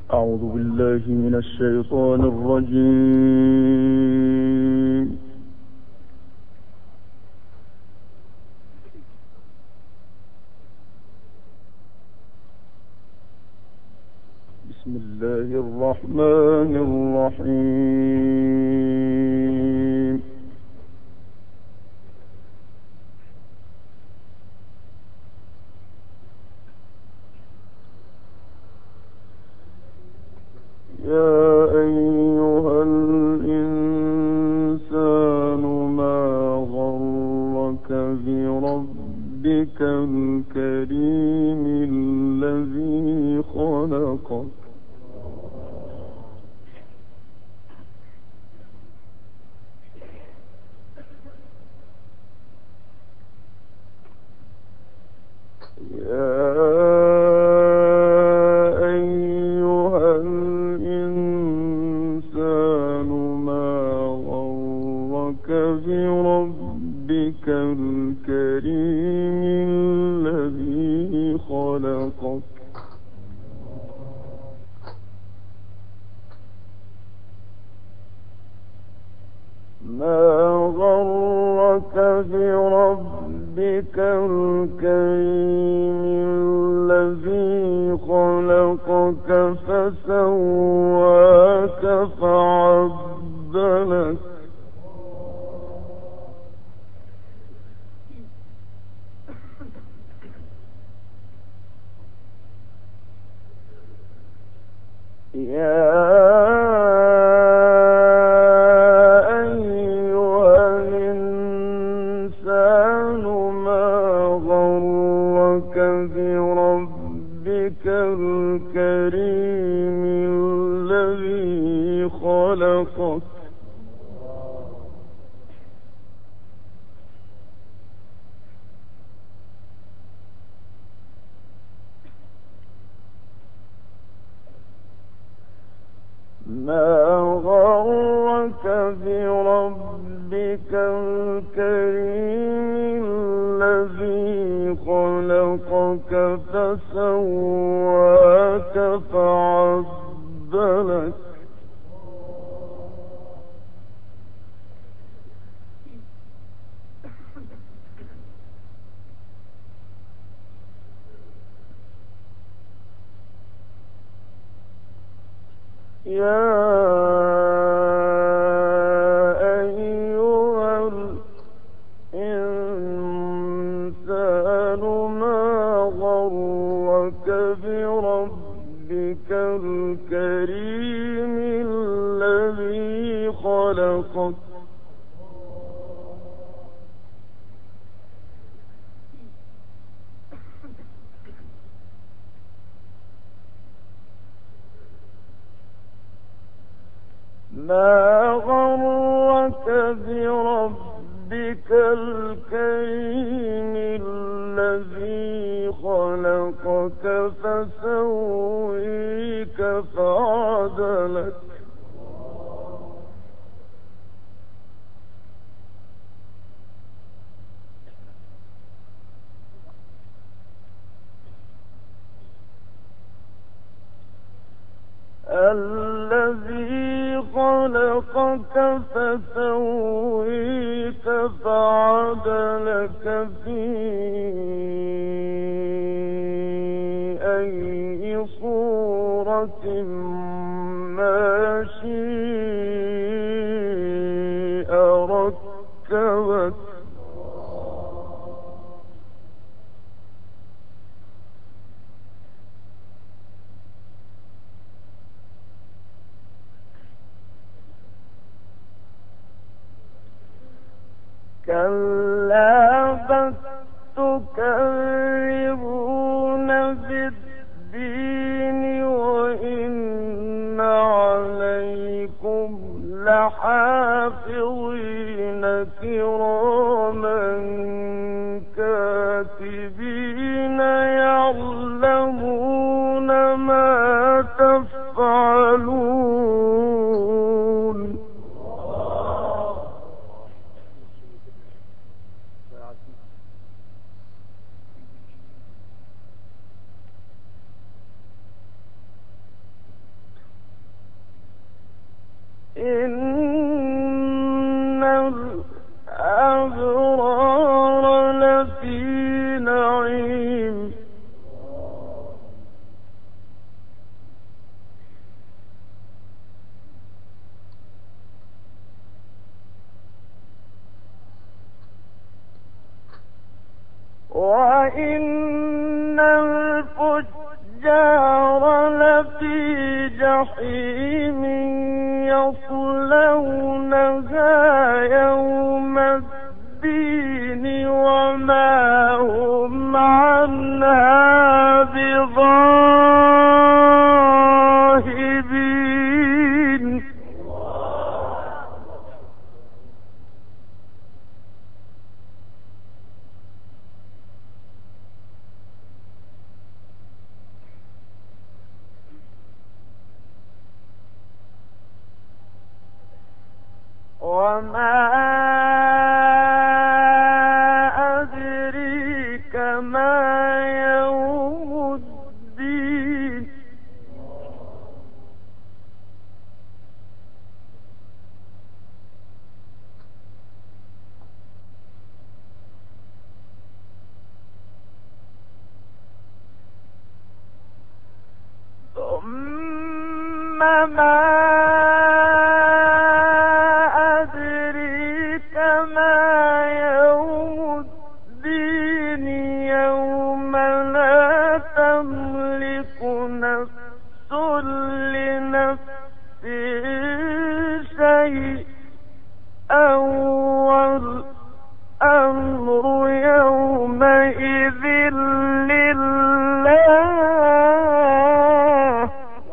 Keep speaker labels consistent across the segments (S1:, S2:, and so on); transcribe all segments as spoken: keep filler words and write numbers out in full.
S1: أعوذ بالله من الشيطان الرجيم. بسم الله الرحمن الرحيم. يا أيها الإنسان ما غرك بربك الكريم الذي خلقك بربك الكريم الذي خلقك ما غرك بربك الكريم الذي خلقك فسواك فعدلك يا أيها الإنسان ما غرك بربك الكريم الذي خلقك ما غرك بربك الكريم الذي خلقك فسواك فعدلك يا أيها الإنسان ما غرك بربك الكريم الذي خلقك ما غرك بربك الكريم الذي خلقك فسويك فعدلك الذي خلقك فسويك فعدلك في أي صورة ما شاء ركبك كلا بل تكذبون بالدين وإن عليكم لحافظين كراما كاتبين يعلمون ما تفعلون إن الأبرار لفي نعيم وإن الفجار لفي جحيم يصلونها يوم الدين وما هم عنها بغائبين وما أدريك ما يوم الدين ثم ما الأمر يومئذ لله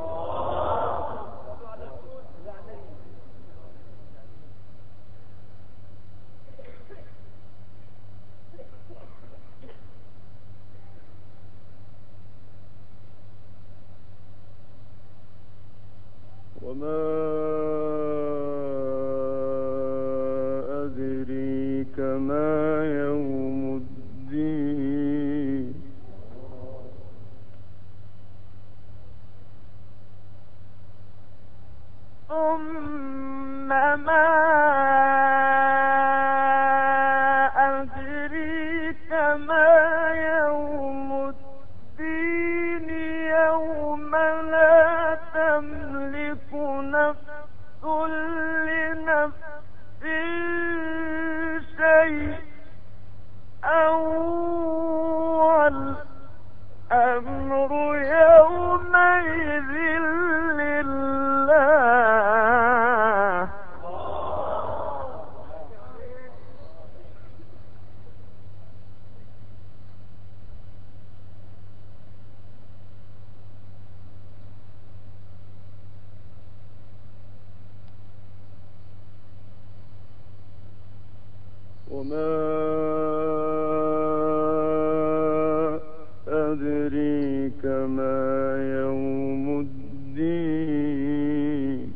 S1: وما أدريك ما يوم الدين ثم ما أدريك ما يوم الدين يوم لا تملك نفس لنفس شيئا والأمر يومئذ لله وما أدريك ما يوم الدين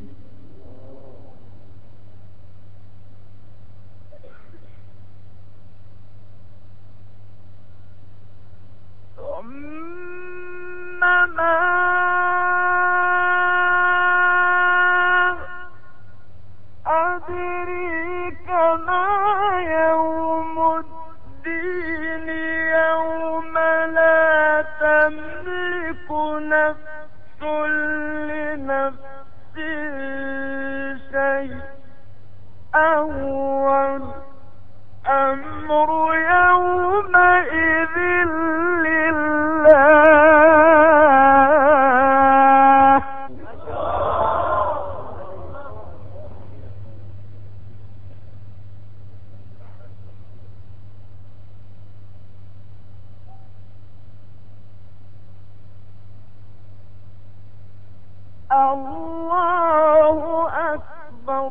S1: ثم ما أدريك ما يوم الدين يوم لا تملك نفس لنفس شيئا والأمر يومئذ لله الله أكبر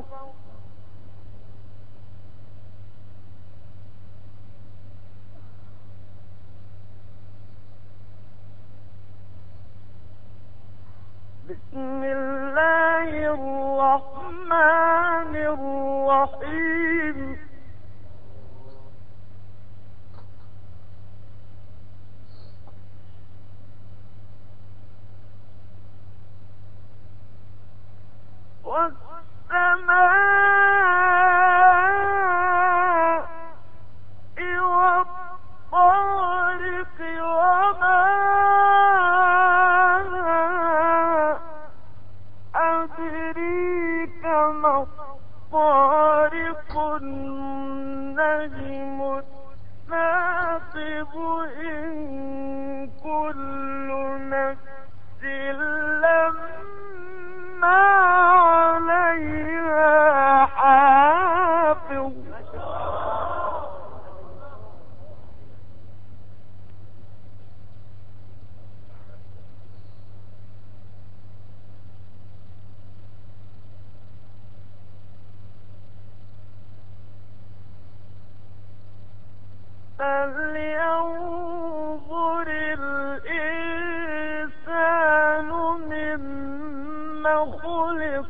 S1: بسم الله الرحمن الرحيم والسماء فلينظر الإنسان مما خلق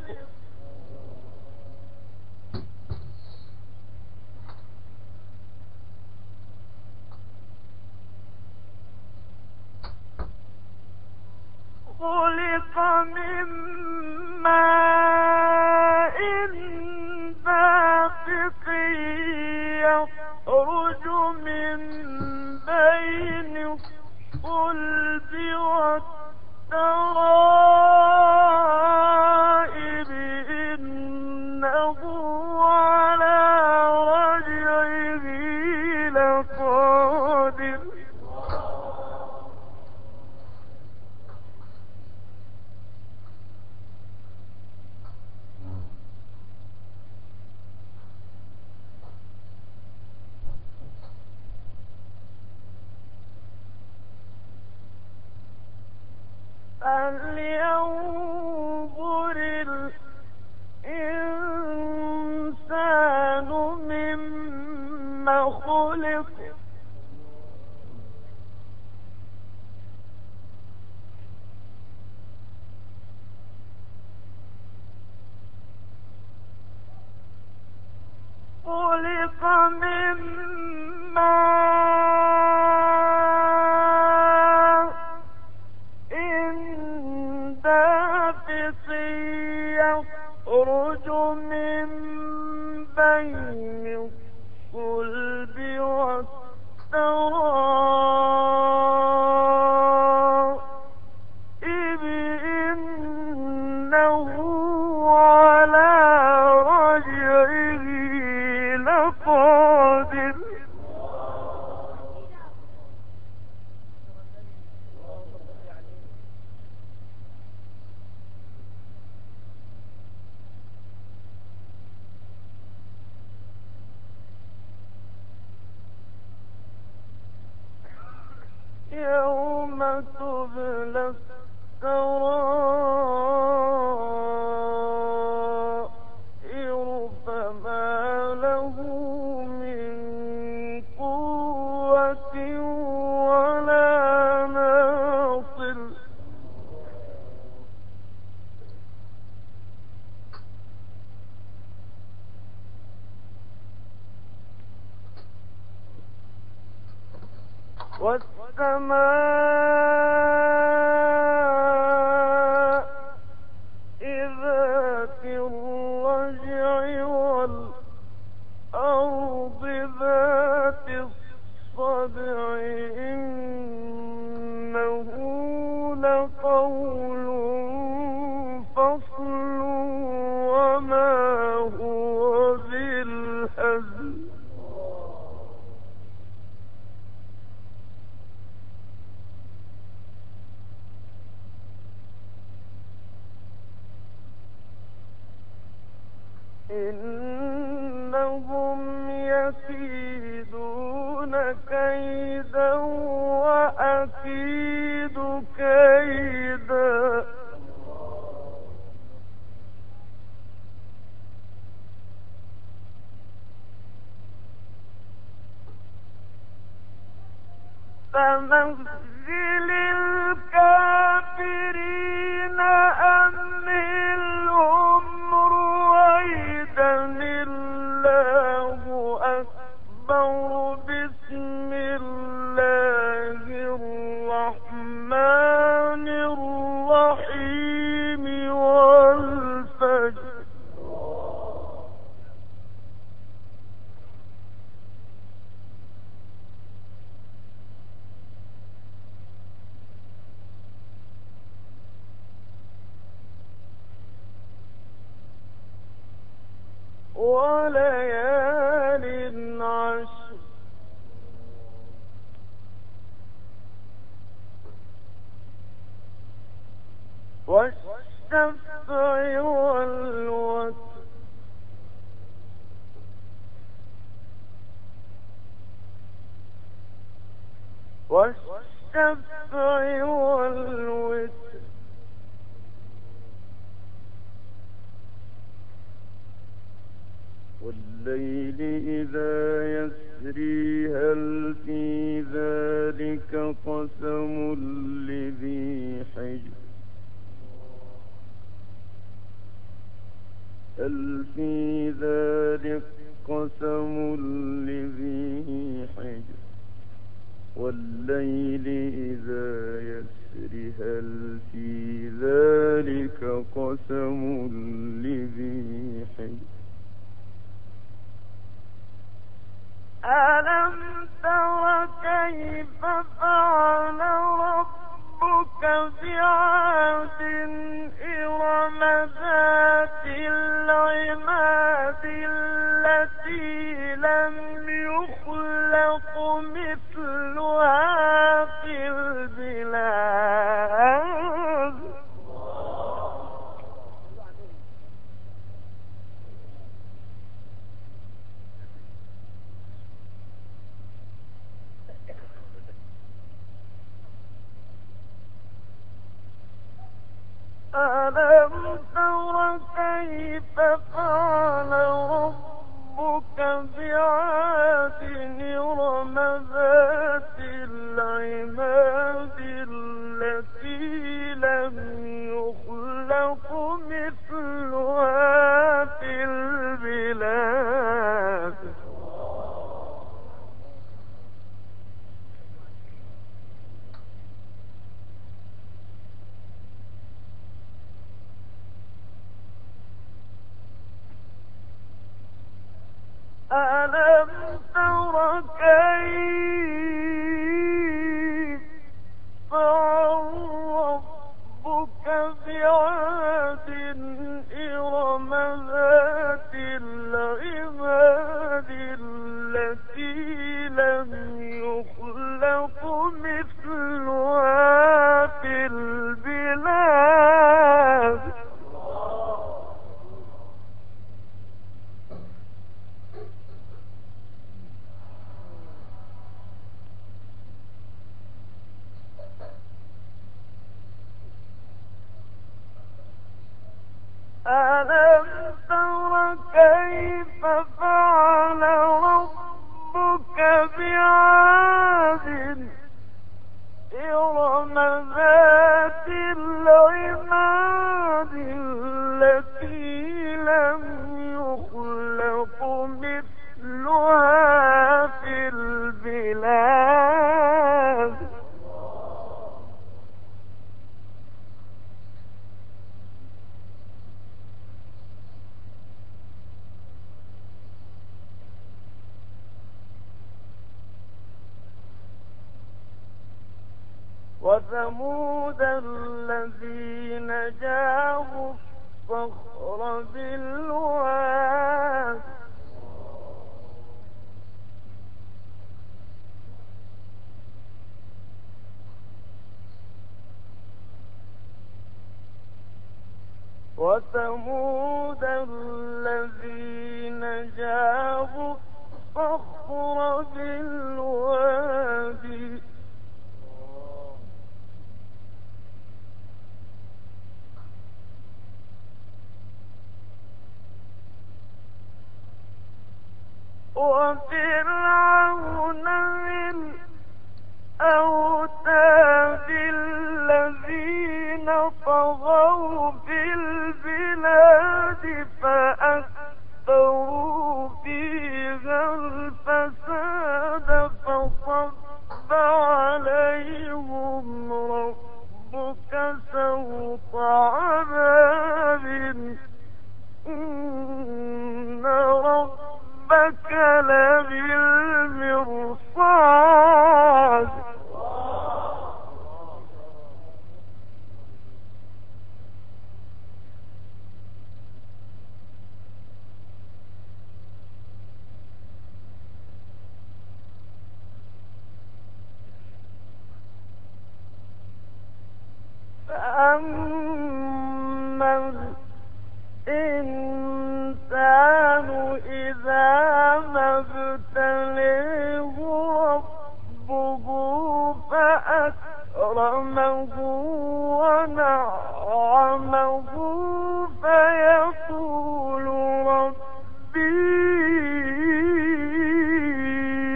S1: خلق من ماء دافق يخرج من بين الصلب والترائب إنه على رجعه لقادر فلينظر الإنسان مما خلق خلق من ماء دافق يخرج من بين الصلب والترائب إنه على رجعه لقادر يوم تبلى السرائر فما له من قوة ولا ناصر والسماء ذات الرجع والأرض ذات الصدع إنه لقول فصل وما هو بالهزل إنهم يكيدون كيدا وأكيد كيدا فمهل الكافرين أمهلهم رويدا الله أكبر بسم الله الرحمن الرحيم والفجر وليال عشر والشفع والوتر والشفع والوتر والليل إذا يسر يسري هل في ذلك قسم لذي حجر هل في ذلك قسم لذي حجر والليل إذا يسر هل في ذلك قسم لذي حجر
S2: ألم تر كيف فعل ربك بعاد إرم ذات العماد التي لم يخلق مثلها في البلاد ألم تر كيف فعل ربك بعاد إرم ذات العماد التي لم يخلق مثلها في البلاد ألم تر كيف فعل ربك بعاد إرم ذات العماد التي لم يخلق مثلها في البلاد ألم تر كيف فعل ربك بعاد إرم ذات العماد التي لم يخلق مثلها في البلاد وثمود الذين جابوا الصخر بالواد وثمود الذين جابوا الصخر بالواد وفرعون ذي الأوتاد الذين طغوا في البلاد فأكثروا فيها الفساد فصب عليهم ربك سوط عذاب إن ربك لبالمرصاد فأما الإنسان إذا ما ابتليه ربه فأكرمه ونعمه فيقول ربي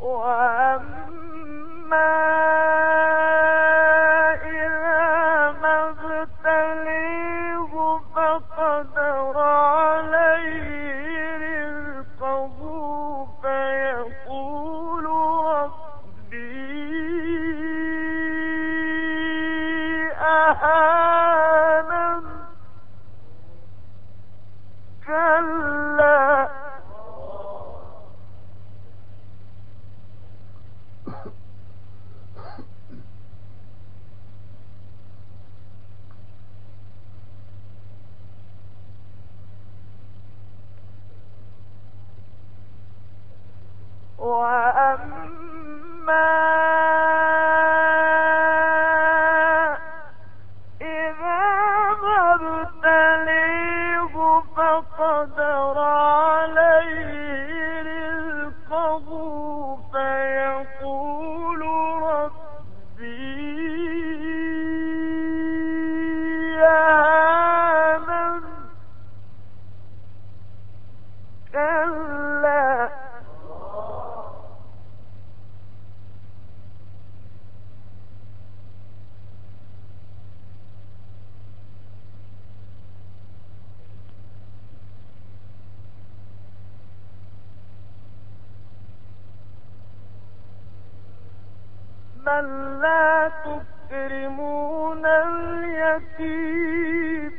S2: وأما إذا ما ابتليه فقدر عليه رزقه فيقول ربي أهانن كلا وأما إذا ما ابتليه فقدر عليه رزقه فيقول ربي أهانن كلا بل لا تكرمون اليتيم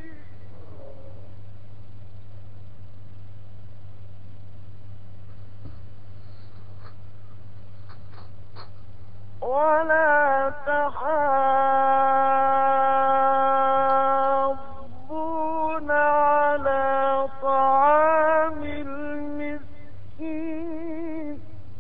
S2: ولا تحاضون على طعام المسكين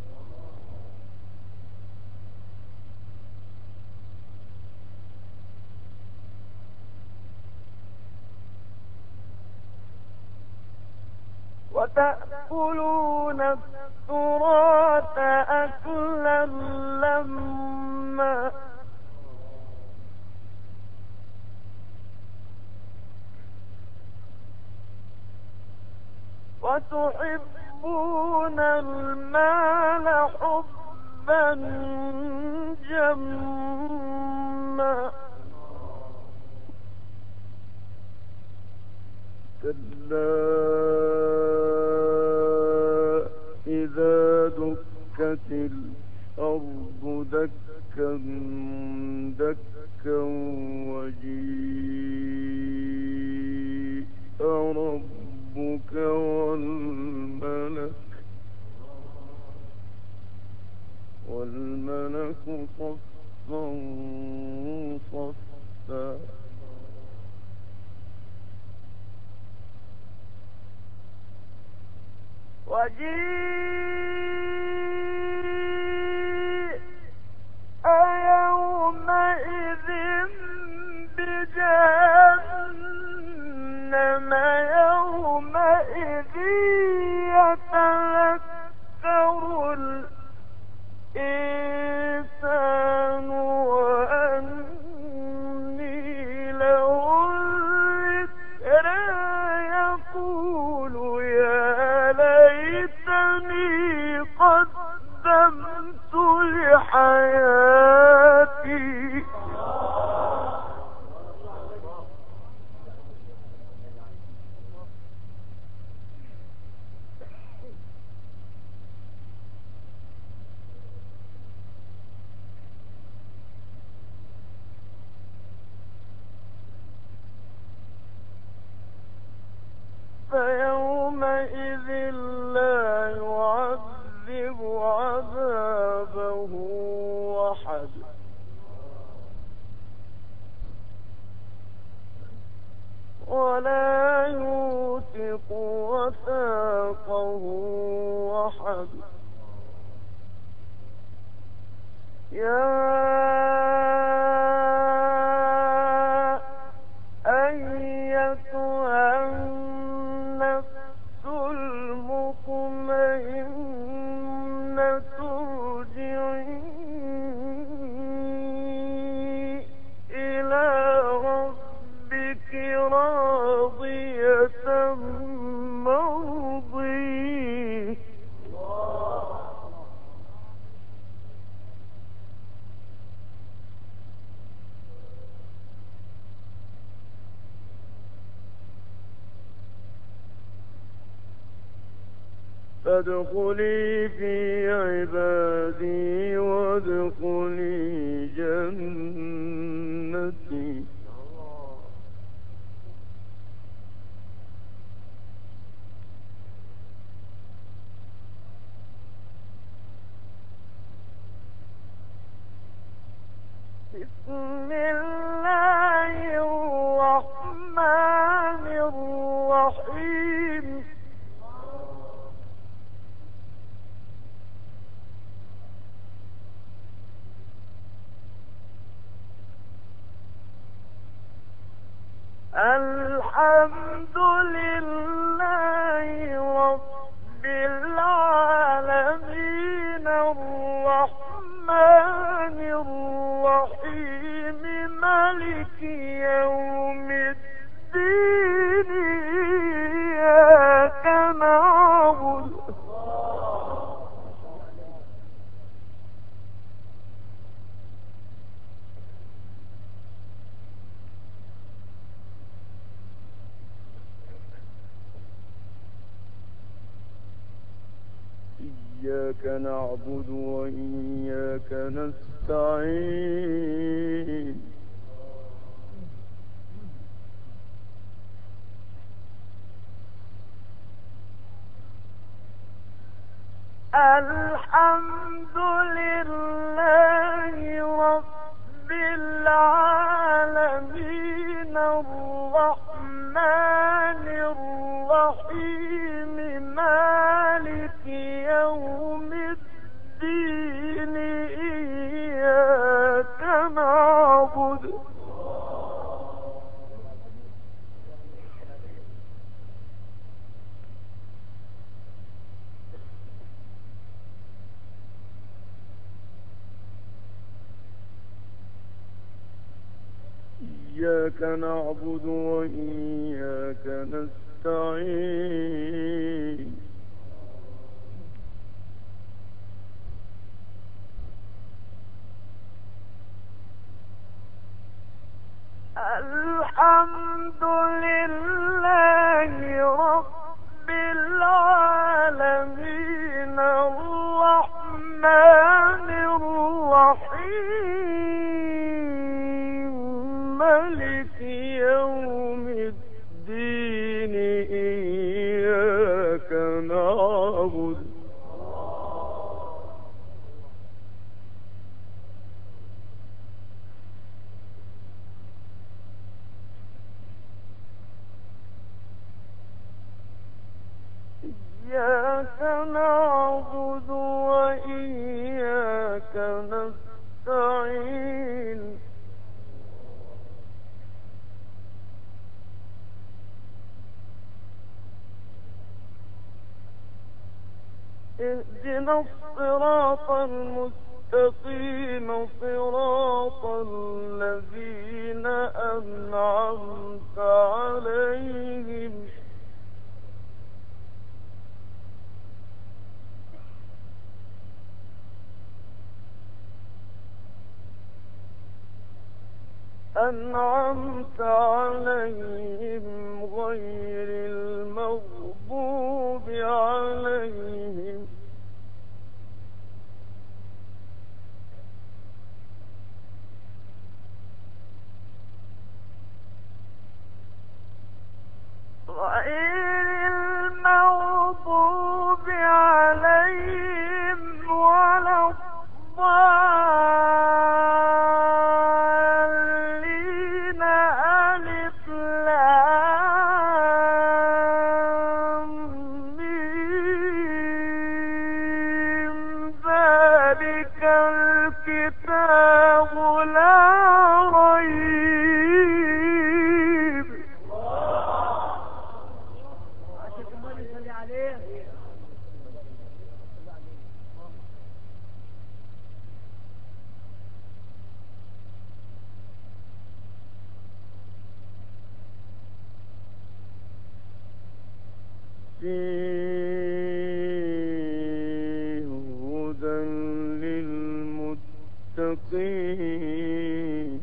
S2: وتأكلون التراث أكلا لما وتحبون المال حبا جما
S1: كلا إذا دكت الأرض دكا دكا وجيء ربك والملك والملك صفا صفا
S2: وجيء يومئذ بجهنم يومئذ يتذكر الإنسان وأني له الذكرى يقول يا ليتني قدمت لحياتي فيومئذ لا يعذب عذابه أحد ولا يوثق وثاقه أحد يا أيتها النفس المطمئنة ارجعي إلى ربك راضية مرضية
S1: فادخلي في عبادي وادخلي جنتي.
S2: بسم الله الرحمن الرحيم. الحمد لله رب العالمين الرحمن الرحيم مالك يوم الدين إياك نعبد
S1: إياك نعبد وإياك نستعين.
S2: الحمد لله رب العالمين الرحمن الرحيم مالك يوم الدين إياك نعبد
S1: إياك نعبد وإياك نستعين.
S2: الحمد لله رب العالمين الرحمن الرحيم مالك يوم الدين إياك نعبد إياك نعبد وإياك نستعين. اهدنا الصراط المستقيم صراط الذين أنعمت عليهم أنعمت عليهم غير المغضوب عليهم غير المغضوب عليهم ولا الضالين. ألف لام ميم ذلك الكتاب لا ريب.
S1: فيه هدى للمتقين.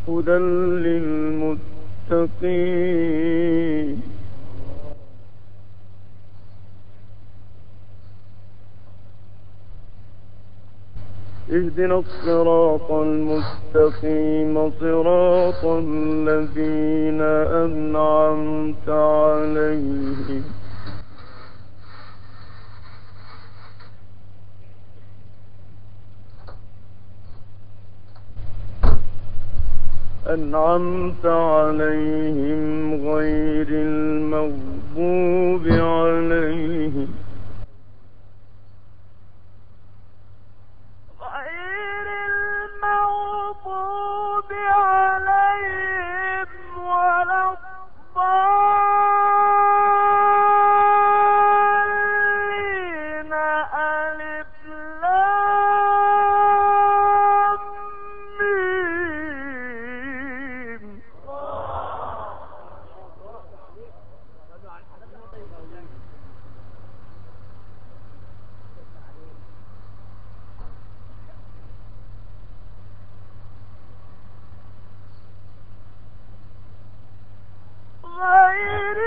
S1: هدى للمتقين اهدنا الصراط المستقيم صراط الذين أنعمت عليهم أنعمت عليهم غير المغضوب عليهم
S2: غير المغضوب عليهم ولا الضالين ألف لام ميم غير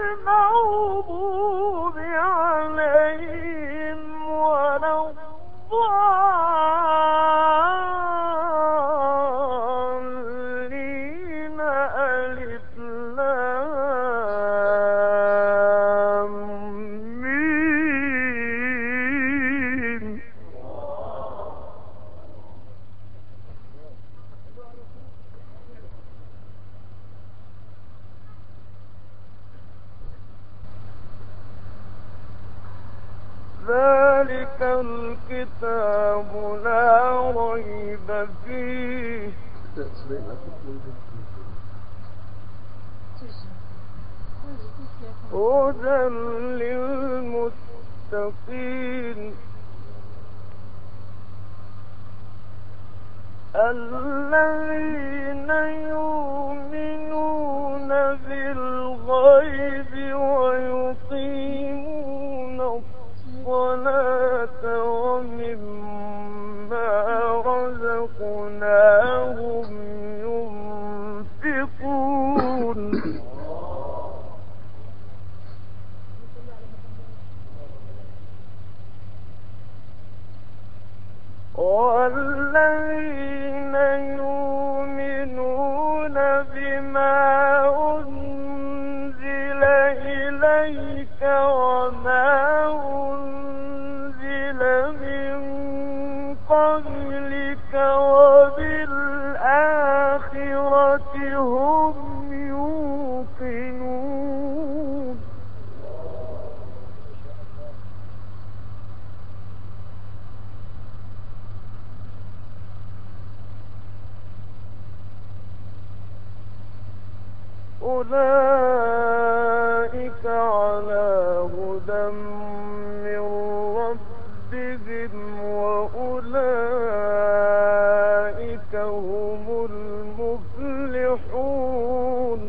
S2: المغضوب عليهم ولا الضالين ألف لام ميم ذلك الكتاب لا ريب فيه هدى للمتقين الذين يؤمنون بالغيب ويقيمون الصلاة ومما رزقناهم ينفقون والذين يؤمنون بما أنزل إليك وما أنزل من قبلك وبالآخرة هم يوقنون أولئك على هدى من ربهم وأولئك هم المفلحون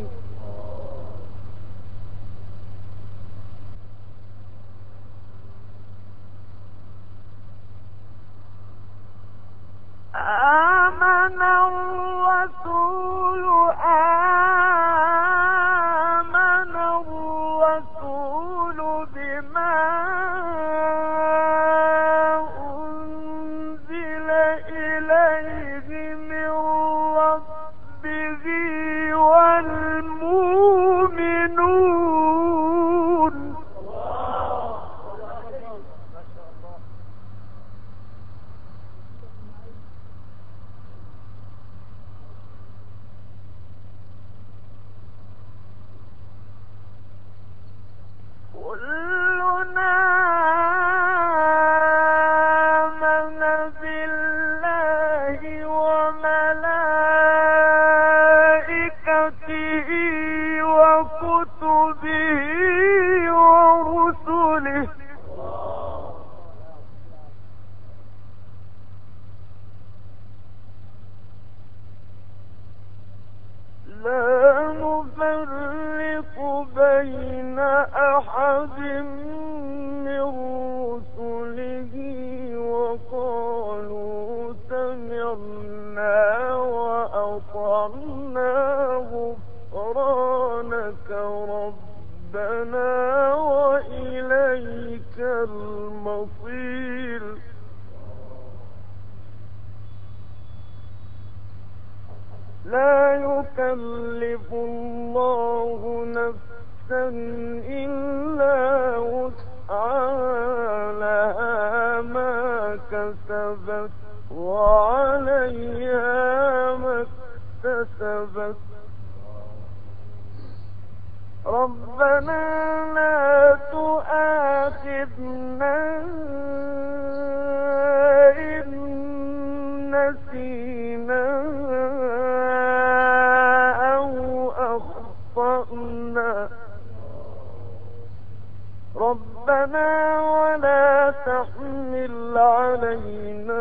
S2: آمن الرسول آمن الرسول بما أنزل إليه من ربه والمؤمنون كلنا آمن بالله وملائكته وكتبه ورسله لا نفرق بين أحد من رسله وقالوا سمعنا وأطعنا لا يكلف الله نفسا إلا وسعها لها ما كسبت وعليها ما اكتسبت ربنا لا تؤاخذنا إن نسينا أو أخطأنا ربنا ولا تحمل علينا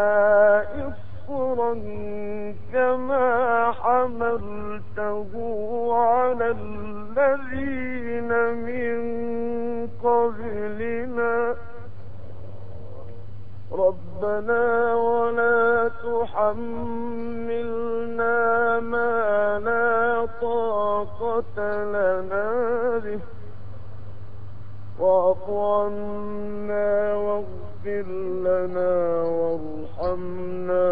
S2: إصرا كما حملته على الذين من قبلنا ربنا ولا تحملنا ما لا طاقة لنا به واعف عنا واغفر لنا وارحمنا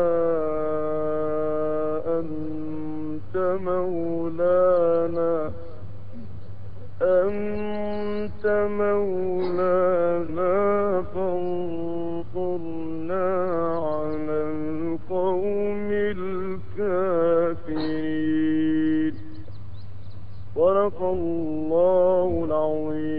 S2: أنت مولانا أنت مولانا فانصرنا على القوم الكافرين. صدق الله العظيم.